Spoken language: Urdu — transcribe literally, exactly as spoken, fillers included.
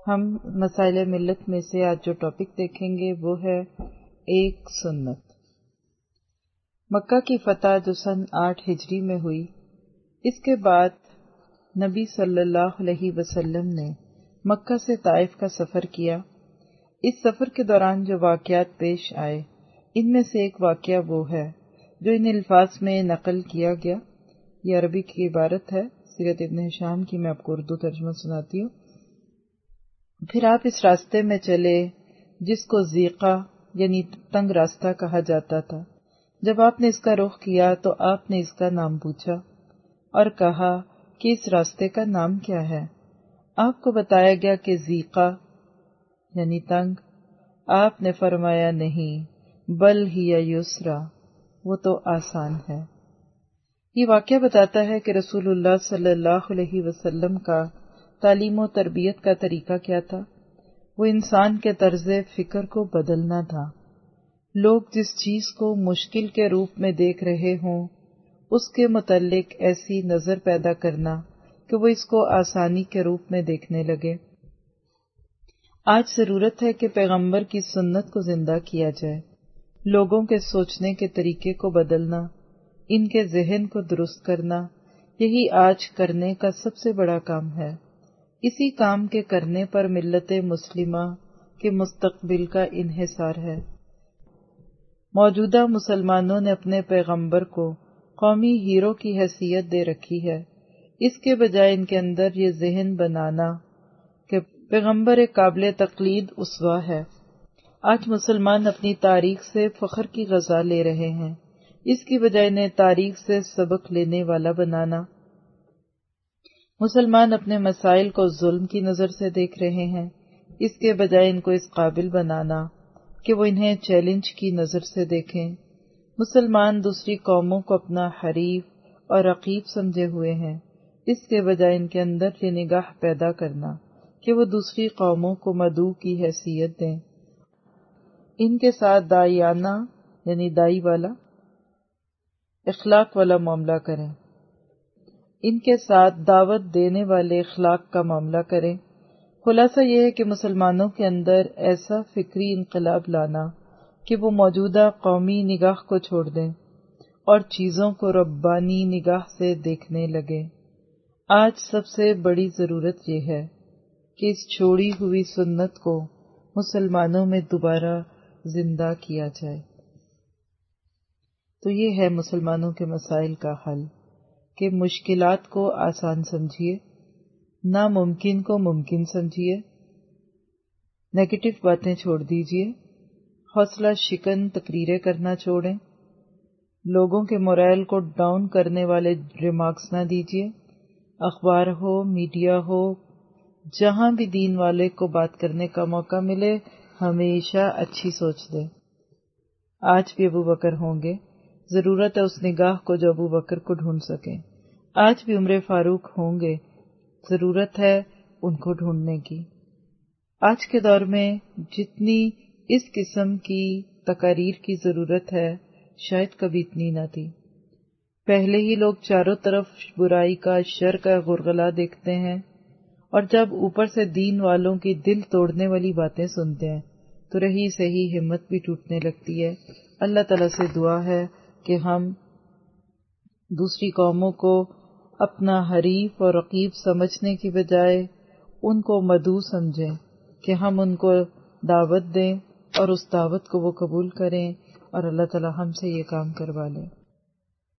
ہم مسائل ملت میں سے آج جو ٹاپک دیکھیں گے وہ ہے ایک سنت۔ مکہ کی فتح جو سن آٹھ ہجری میں ہوئی، اس کے بعد نبی صلی اللہ علیہ وسلم نے مکہ سے طائف کا سفر کیا۔ اس سفر کے دوران جو واقعات پیش آئے، ان میں سے ایک واقعہ وہ ہے جو ان الفاظ میں نقل کیا گیا۔ یہ عربی کی عبارت ہے سیرت ابن ہشام کی، میں آپ کو اردو ترجمہ سناتی ہوں۔ پھر آپ اس راستے میں چلے جس کو زیقہ یعنی تنگ راستہ کہا جاتا تھا۔ جب آپ نے اس کا رخ کیا تو آپ نے اس کا نام پوچھا اور کہا کہ اس راستے کا نام کیا ہے؟ آپ کو بتایا گیا کہ زیقہ یعنی تنگ۔ آپ نے فرمایا نہیں، بل ہی یسرا، وہ تو آسان ہے۔ یہ واقعہ بتاتا ہے کہ رسول اللہ صلی اللہ علیہ وسلم کا تعلیم و تربیت کا طریقہ کیا تھا۔ وہ انسان کے طرز فکر کو بدلنا تھا۔ لوگ جس چیز کو مشکل کے روپ میں دیکھ رہے ہوں، اس کے متعلق ایسی نظر پیدا کرنا کہ وہ اس کو آسانی کے روپ میں دیکھنے لگے۔ آج ضرورت ہے کہ پیغمبر کی سنت کو زندہ کیا جائے، لوگوں کے سوچنے کے طریقے کو بدلنا، ان کے ذہن کو درست کرنا، یہی آج کرنے کا سب سے بڑا کام ہے۔ اسی کام کے کرنے پر ملت مسلمہ کے مستقبل کا انحصار ہے۔ موجودہ مسلمانوں نے اپنے پیغمبر کو قومی ہیرو کی حیثیت دے رکھی ہے، اس کے بجائے ان کے اندر یہ ذہن بنانا کہ پیغمبر ایک قابل تقلید اسوہ ہے۔ آج مسلمان اپنی تاریخ سے فخر کی غذا لے رہے ہیں، اس کی بجائے انہیں تاریخ سے سبق لینے والا بنانا۔ مسلمان اپنے مسائل کو ظلم کی نظر سے دیکھ رہے ہیں، اس کے بجائے ان کو اس قابل بنانا کہ وہ انہیں چیلنج کی نظر سے دیکھیں۔ مسلمان دوسری قوموں کو اپنا حریف اور رقیب سمجھے ہوئے ہیں، اس کے بجائے ان کے اندر یہ نگاہ پیدا کرنا کہ وہ دوسری قوموں کو مدعو کی حیثیت دیں، ان کے ساتھ داعیانہ یعنی دائی والا اخلاق والا معاملہ کریں، ان کے ساتھ دعوت دینے والے اخلاق کا معاملہ کریں۔ خلاصہ یہ ہے کہ مسلمانوں کے اندر ایسا فکری انقلاب لانا کہ وہ موجودہ قومی نگاہ کو چھوڑ دیں اور چیزوں کو ربانی نگاہ سے دیکھنے لگیں۔ آج سب سے بڑی ضرورت یہ ہے کہ اس چھوڑی ہوئی سنت کو مسلمانوں میں دوبارہ زندہ کیا جائے۔ تو یہ ہے مسلمانوں کے مسائل کا حل کہ مشکلات کو آسان سمجھیے، ناممکن کو ممکن سمجھیے، نیگیٹو باتیں چھوڑ دیجیے، حوصلہ شکن تقریریں کرنا چھوڑیں، لوگوں کے مورائل کو ڈاؤن کرنے والے ریمارکس نہ دیجیے۔ اخبار ہو، میڈیا ہو، جہاں بھی دین والے کو بات کرنے کا موقع ملے، ہمیشہ اچھی سوچ دیں۔ آج بھی ابو بکر ہوں گے، ضرورت ہے اس نگاہ کو جو ابو بکر کو ڈھونڈ سکیں۔ آج بھی عمر فاروق ہوں گے، ضرورت ہے ان کو ڈھونڈنے کی۔ آج کے دور میں جتنی اس قسم کی تقاریر کی ضرورت ہے، شاید کبھی اتنی نہ تھی۔ پہلے ہی لوگ چاروں طرف برائی کا، شر کا غرغلہ دیکھتے ہیں، اور جب اوپر سے دین والوں کی دل توڑنے والی باتیں سنتے ہیں تو رہی صحیح ہمت بھی ٹوٹنے لگتی ہے۔ اللہ تعالیٰ سے دعا ہے کہ ہم دوسری قوموں کو اپنا حریف اور رقیب سمجھنے کی بجائے ان کو مدعو سمجھیں، کہ ہم ان کو دعوت دیں اور اس دعوت کو وہ قبول کریں، اور اللہ تعالیٰ ہم سے یہ کام کروا لیں۔